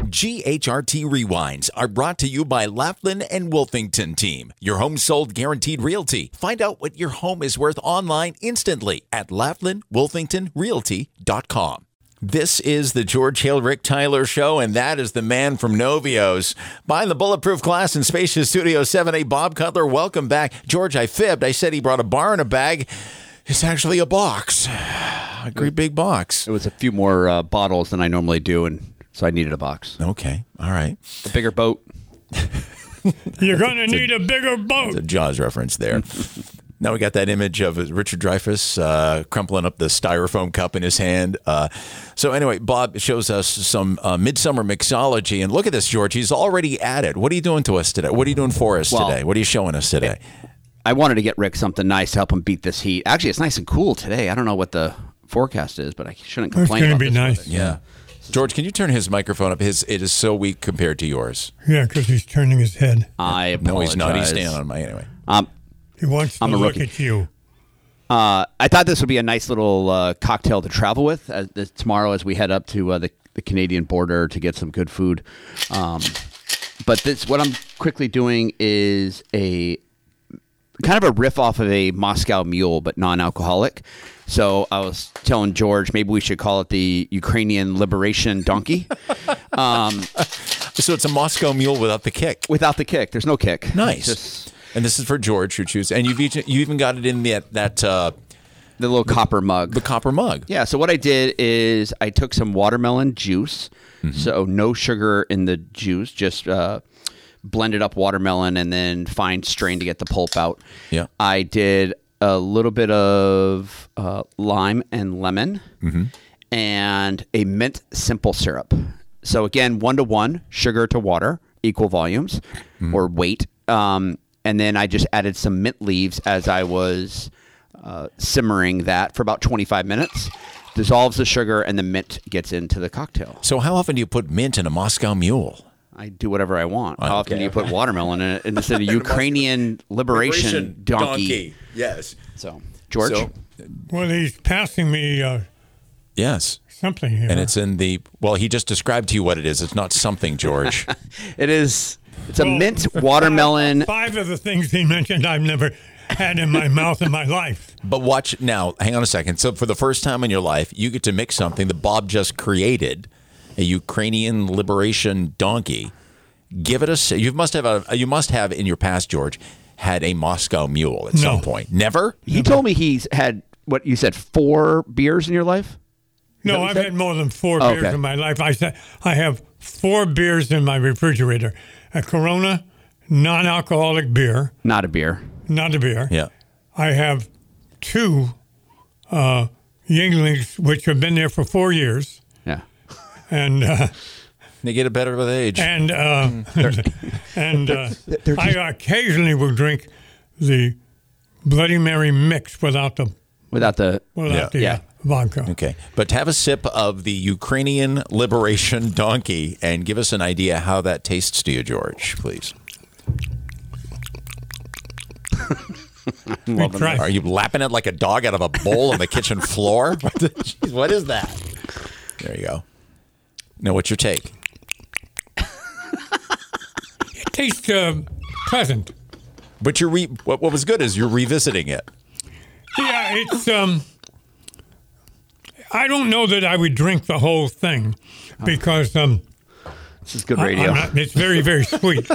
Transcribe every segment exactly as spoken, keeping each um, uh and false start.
G H R T Rewinds are brought to you by Laughlin and Wolfington Team. Your home sold guaranteed realty. Find out what your home is worth online instantly at laughlin wolfington realty dot com. This is the George Hale Rick Tyler Show, and that is the man from Novio's. Behind the bulletproof glass in Spacious Studio seven A, Bob Cutler, welcome back. George, I fibbed. I said he brought a bar in a bag. It's actually a box. A great big box. It was a few more uh, bottles than I normally do, and so I needed a box. Okay, all right. A bigger boat. You're going to need a, a bigger boat. It's a Jaws reference there. Now we got that image of Richard Dreyfuss uh, crumpling up the styrofoam cup in his hand. Uh, so anyway, Bob shows us some uh, midsummer mixology. And look at this, George. He's already at it. What are you doing to us today? What are you doing for us well, today? What are you showing us today? I wanted to get Rick something nice to help him beat this heat. Actually, it's nice and cool today. I don't know what the forecast is, but I shouldn't complain it's about be this. Nice. Yeah. yeah. George, can you turn his microphone up? His It is so weak compared to yours. Yeah, because he's turning his head. I apologize. No, he's not. He's staying on my anyway. Um, he wants to I'm a look rookie. at you. Uh, I thought this would be a nice little uh, cocktail to travel with as, as tomorrow as we head up to uh, the, the Canadian border to get some good food. Um, but this, what I'm quickly doing is a kind of a riff off of a Moscow Mule, but non-alcoholic. So I was telling George maybe we should call it the Ukrainian Liberation Donkey. Um, so it's a Moscow Mule without the kick. Without the kick. There's no kick. Nice. Just, and this is for George who chooses. And you've each, you even got it in that that uh, the little the, copper mug. The copper mug. Yeah. So what I did is I took some watermelon juice. Mm-hmm. So no sugar in the juice, just uh, blended up watermelon and then fine strain to get the pulp out. Yeah. I did a little bit of uh, lime and lemon mm-hmm. and a mint simple syrup. So again, one to one, sugar to water, equal volumes mm-hmm. or weight. Um, and then I just added some mint leaves as I was uh, simmering that for about twenty-five minutes. Dissolves the sugar and the mint gets into the cocktail. So how often do you put mint in a Moscow Mule? I do whatever I want. Okay. How often do you put watermelon in it? And it's a Ukrainian liberation, liberation donkey. donkey. Yes. So, George? So, well, he's passing me uh, yes. something here. And it's in the, well, he just described to you what it is. It's not something, George. It is, it's a well, mint watermelon. Five, five of the things he mentioned I've never had in my mouth in my life. But watch, now, hang on a second. So for the first time in your life, you get to mix something that Bob just created, a Ukrainian liberation donkey. Give it a. You must have a. You must have in your past, George, had a Moscow Mule at no. some point. Never. He Never. told me he's had what you said four beers in your life. Is no, I've said? had more than four oh, beers okay. in my life. I said I have four beers in my refrigerator: a Corona, non-alcoholic beer, Not a beer. not a beer. Yeah. I have two uh, Yinglings, which have been there for four years. Yeah. And uh, They get it better with age. and uh, and uh, I occasionally will drink the Bloody Mary mix without the Without the. without Yeah. the Yeah. uh, vodka. Okay, but have a sip of the Ukrainian liberation donkey and give us an idea how that tastes to you, George, please. We try. Are you lapping it like a dog out of a bowl on the kitchen floor? Jeez, what is that? There you go. Now, what's your take? It tastes uh, pleasant. But you're re- what, what was good is you're revisiting it. Yeah, it's um. I don't know that I would drink the whole thing because um. This is good I- radio. I'm not- it's very very sweet.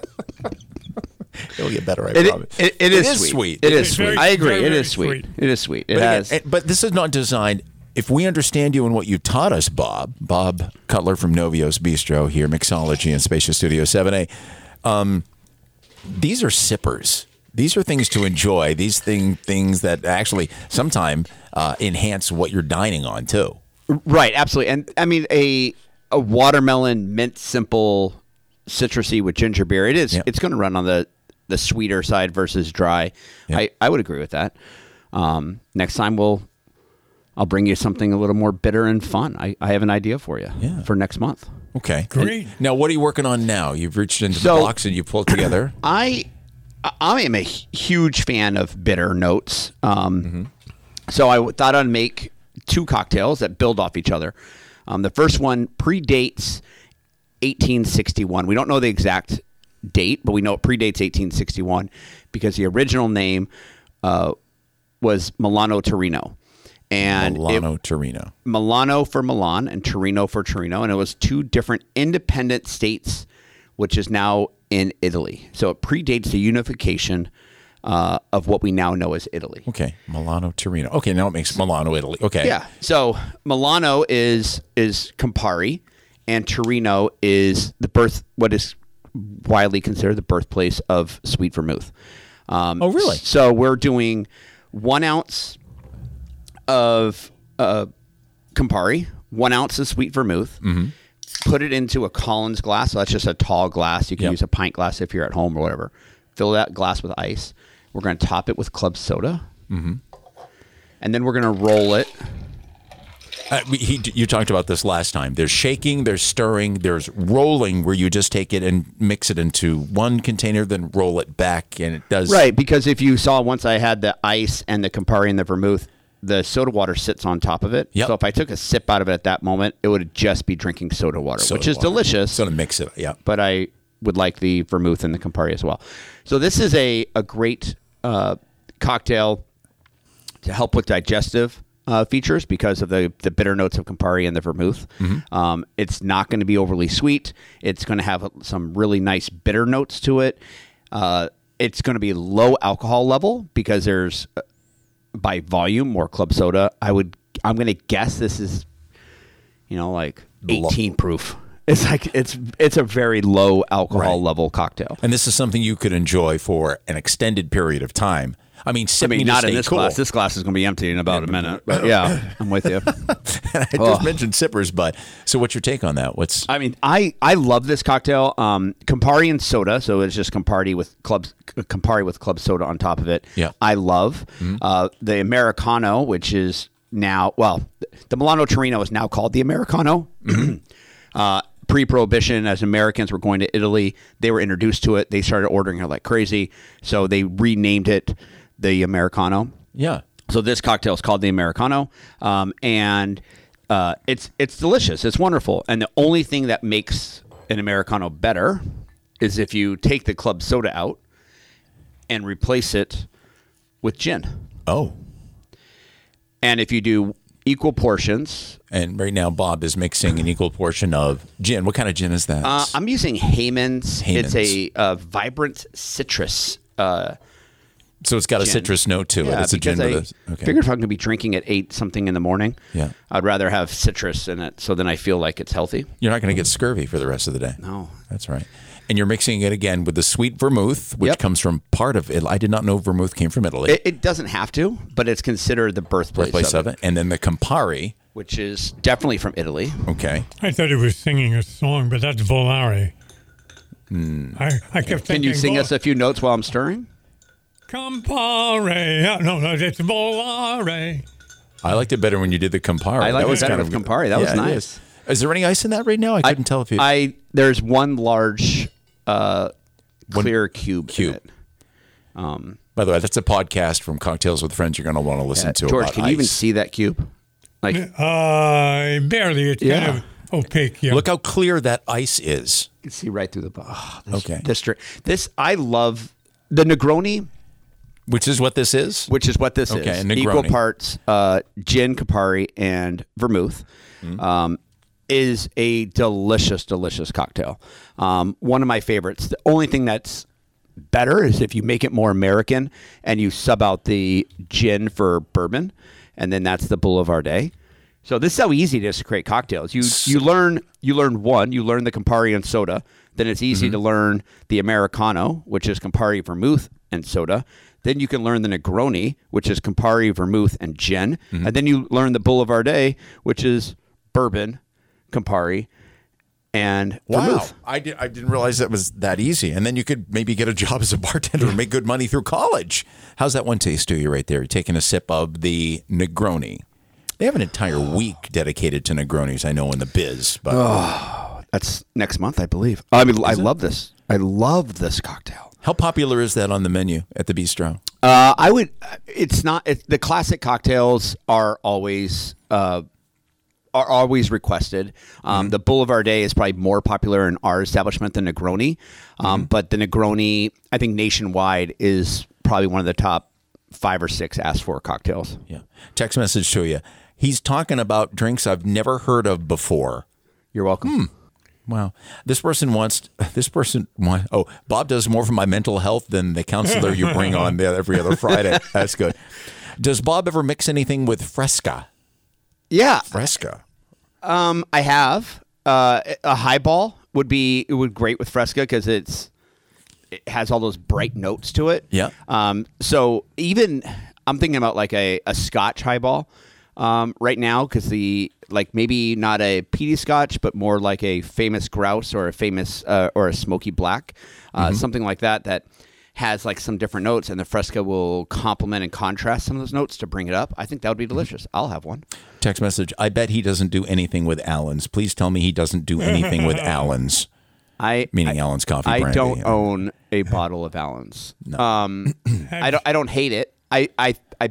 It'll get better, I It, promise. it, it, is It is sweet. sweet. It It is is sweet. very- I agree. very, It very is sweet. sweet. It is sweet. It But, has. again, but this is not designed. If we understand you and what you taught us, Bob, Bob Cutler from Novio's Bistro here, Mixology in Spacious Studio seven A, um, these are sippers. These are things to enjoy. These thing things that actually sometimes uh, enhance what you're dining on too. Right, absolutely. And I mean a a watermelon mint simple citrusy with ginger beer. It is Yep. it's going to run on the the sweeter side versus dry. Yep. I, I would agree with that. Um, next time we'll I'll bring you something a little more bitter and fun. I, I have an idea for you Yeah. for next month. Okay, Great. And now, what are you working on now? You've reached into So- the box and you pulled together. I I am a huge fan of bitter notes. Um, Mm-hmm. So I thought I'd make two cocktails that build off each other. Um, the first one predates eighteen sixty-one. We don't know the exact date, but we know it predates eighteen sixty-one because the original name uh, was Milano Torino. And Milano it, Torino. Milano for Milan and Torino for Torino. And it was two different independent states, which is now in Italy. So it predates the unification uh, of what we now know as Italy. Okay, Milano Torino. Okay, now it makes Milano, Italy. Okay. Yeah. So Milano is is Campari, and Torino is the birth, what is widely considered the birthplace of sweet vermouth. Um, oh, really? So we're doing one ounce of uh, Campari, one ounce of sweet vermouth, mm-hmm. put it into a Collins glass. So that's just a tall glass. You can yep. use a pint glass if you're at home or whatever. Fill that glass with ice. We're going to top it with club soda. Mm-hmm. And then we're going to roll it. Uh, he, you talked about this last time. There's shaking, there's stirring, there's rolling where you just take it and mix it into one container, then roll it back, and it does... Right, because if you saw once I had the ice and the Campari and the vermouth, the soda water sits on top of it. Yep. So if I took a sip out of it at that moment, it would just be drinking soda water, soda which is water. delicious. So to mix it, yeah. But I would like the vermouth and the Campari as well. So this is a, a great uh, cocktail to help with digestive uh, features because of the, the bitter notes of Campari and the vermouth. Mm-hmm. Um, it's not going to be overly sweet. It's going to have some really nice bitter notes to it. Uh, it's going to be low alcohol level because there's, uh, by volume, more club soda. I would, I'm going to guess this is, you know, like eighteen proof. It's like it's it's a very low alcohol right. level cocktail. And this is something you could enjoy for an extended period of time. I mean, I mean, not in this cool. glass. This glass is going to be empty in about a minute. But yeah, I'm with you. I just oh. mentioned sippers, but so what's your take on that? What's I mean, I, I love this cocktail. Um, Campari and soda, so it's just Campari with club Campari with club soda on top of it. Yeah, I love mm-hmm. uh, the Americano, which is now well, the Milano Torino is now called the Americano. Mm-hmm. uh, Pre-Prohibition, as Americans were going to Italy, they were introduced to it. They started ordering it like crazy, so they renamed it the Americano. Yeah. So this cocktail is called the Americano, um, and uh, it's it's delicious. It's wonderful. And the only thing that makes an Americano better is if you take the club soda out and replace it with gin. Oh. And if you do equal portions. And right now, Bob is mixing an equal portion of gin. What kind of gin is that? Uh, I'm using Hayman's. Hayman's. It's a uh, vibrant citrus. Uh, so it's got gin. a citrus note to it. Yeah, it's a gin I with a, okay. figured if I'm going to be drinking at eight something in the morning, yeah. I'd rather have citrus in it so then I feel like it's healthy. You're not going to get scurvy for the rest of the day. No. That's right. And you're mixing it again with the sweet vermouth, which yep. comes from part of Italy. I did not know vermouth came from Italy. It, it doesn't have to, but it's considered the birthplace, birthplace of, of it. it. And then the Campari, which is definitely from Italy. Okay. I thought he was singing a song, but that's Volare. Mm. I, I kept thinking, Can you sing Vol- us a few notes while I'm stirring? Campari. No, no, it's Volare. I liked it better when you did the Campari. I liked it better kind with of Campari. That yeah, was nice. Is. is there any ice in that right now? I couldn't I, tell if you. I there's one large uh, clear one cube. Cube. In it. Um, By the way, that's a podcast from Cocktails with Friends. You're going to want to listen yeah, to. George, about can ice. you even see that cube? Like, uh, barely. It's yeah. kind of opaque. Yeah. Look how clear that ice is. You can see right through the. Oh, this, okay. This, this I love the Negroni. Which is what this is? Which is what this okay, is. Negroni. Equal parts uh, gin, Campari, and vermouth. Mm-hmm. Um, is a delicious, delicious cocktail. Um, one of my favorites. The only thing that's better is if you make it more American and you sub out the gin for bourbon, and then that's the Boulevardet. So this is how easy it is to create cocktails. You you learn you learn one, you learn the Campari and soda. Then it's easy mm-hmm. to learn the Americano, which is Campari, vermouth, and soda. Then you can learn the Negroni, which is Campari, vermouth, and gin. Mm-hmm. And then you learn the Boulevardet, which is bourbon, Campari, and wow. vermouth. I, did, I didn't realize that was that easy. And then you could maybe get a job as a bartender and make good money through college. How's that one taste to you right there? You're taking a sip of the Negroni. They have an entire week dedicated to Negronis, I know, in the biz. But oh, that's next month, I believe. I mean, is I it? love this. I love this cocktail. How popular is that on the menu at the bistro? Uh, I would. It's not. It, the classic cocktails are always uh, are always requested. Um, mm-hmm. The Boulevard Day is probably more popular in our establishment than Negroni. Um, mm-hmm. But the Negroni, I think nationwide, is probably one of the top five or six asked for cocktails. Yeah. Text message to you. He's talking about drinks I've never heard of before. You're welcome. Hmm. Wow. This person wants, this person, want, oh, Bob does more for my mental health than the counselor you bring on there every other Friday. That's good. Does Bob ever mix anything with Fresca? Yeah. Fresca. Um, I have. Uh, a highball would be, it would great with Fresca because it's, it has all those bright notes to it. Yeah. Um, so even, I'm thinking about like a, a Scotch highball. Um, right now, because the like maybe not a peaty Scotch, but more like a famous grouse or a famous uh, or a smoky black, uh, mm-hmm. something like that that has like some different notes, and the Fresca will complement and contrast some of those notes to bring it up. I think that would be delicious. I'll have one. Text message. I bet he doesn't do anything with Allen's. Please tell me he doesn't do anything with Allen's. I meaning I, Allen's coffee. I brandy. don't own a bottle of Allen's. No. Um, I don't. I don't hate it. I I I.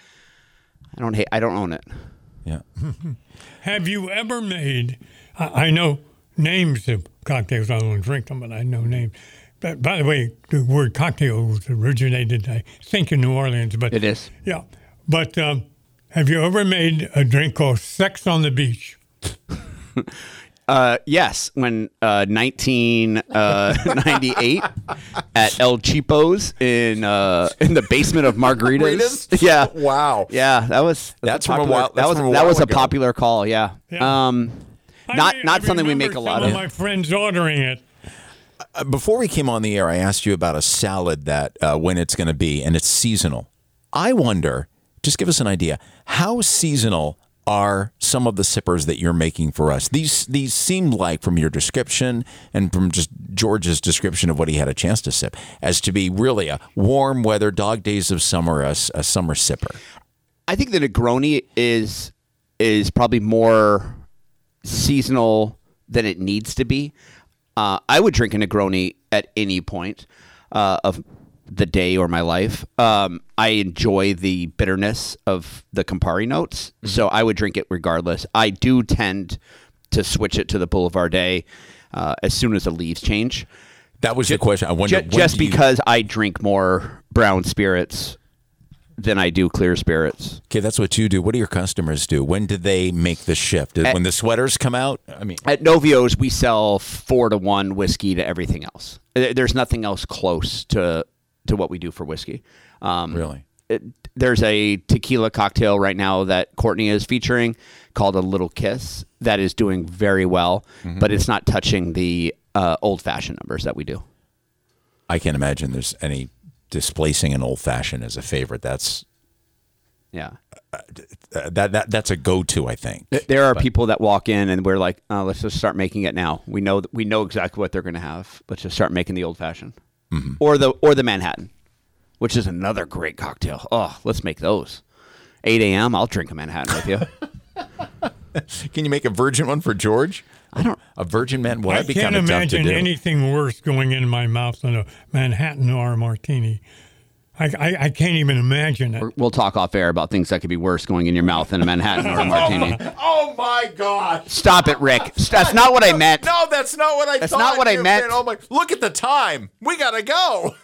I don't hate. I don't own it. Yeah. Have you ever made? I, I know names of cocktails. I don't drink them, but I know names. But by the way, the word cocktail was originated, I think, in New Orleans. But it is. Yeah. But um, have you ever made a drink called Sex on the Beach? Uh, yes, when uh, nineteen ninety-eight at El Cheapo's in uh, in the basement of Margaritas. Margaritas? Yeah, wow. Yeah, that was that's, that's a popular, from a while. That was from a that while was a ago. popular call. Yeah, yeah. Um, I not mean, not I something we make a some lot of of. My friends ordering it. Uh, before we came on the air, I asked you about a salad that uh, when it's going to be, and it's seasonal. I wonder. Just give us an idea. How seasonal are some of the sippers that you're making for us? These these seem like, from your description and from just George's description of what he had a chance to sip, as to be really a warm weather, dog days of summer, a, a summer sipper. I think the Negroni is is probably more seasonal than it needs to be. Uh, I would drink a Negroni at any point uh, of the day or my life. Um, I enjoy the bitterness of the Campari notes, mm-hmm. so I would drink it regardless. I do tend to switch it to the Boulevard Day uh, as soon as the leaves change. That was just, the question. I wonder just, just you... because I drink more brown spirits than I do clear spirits. Okay, that's what you do. What do your customers do? When do they make the shift? At, when the sweaters come out? I mean, at Novio's, we sell four to one whiskey to everything else. There's nothing else close to to what we do for whiskey. Um, really? It, there's a tequila cocktail right now that Courtney is featuring called A Little Kiss that is doing very well, mm-hmm. but it's not touching the uh, old-fashioned numbers that we do. I can't imagine there's any displacing an old-fashioned as a favorite. That's yeah. Uh, that that that's a go-to, I think. There are but, people that walk in and we're like, oh, let's just start making it now. We know we know exactly what they're going to have. Let's just start making the old-fashioned. Mm-hmm. Or the or the Manhattan, which is another great cocktail. Oh, let's make those. eight a.m. I'll drink a Manhattan with you. Can you make a virgin one for George? I don't. A virgin man? Well, I that'd be can't kind of tough to imagine do. anything worse going in my mouth than a Manhattan or a martini. I, I, I can't even imagine it. We'll talk off air about things that could be worse going in your mouth than a Manhattan or a martini. Oh my God! Stop it, Rick. That's not what I meant. No, that's not what I that's thought. That's not what I meant. Oh my! Look at the time. We gotta go.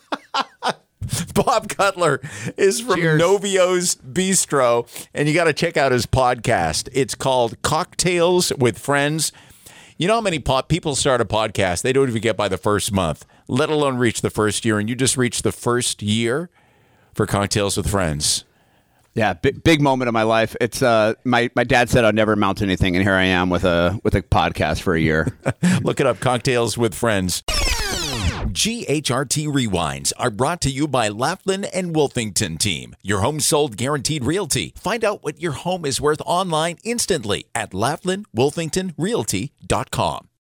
Bob Cutler is from Cheers. Novio's Bistro, and you got to check out his podcast. It's called Cocktails with Friends. You know how many po- people start a podcast? They don't even get by the first month, let alone reach the first year. And you just reached the first year for Cocktails with Friends. Yeah, big, big moment of my life. It's uh, my my dad said I'd never amount to anything, and here I am with a with a podcast for a year. Look it up, Cocktails with Friends. G H R T Rewinds are brought to you by Laughlin and Wolfington Team, your home sold guaranteed realty. Find out what your home is worth online instantly at laughlin wolfington realty dot com.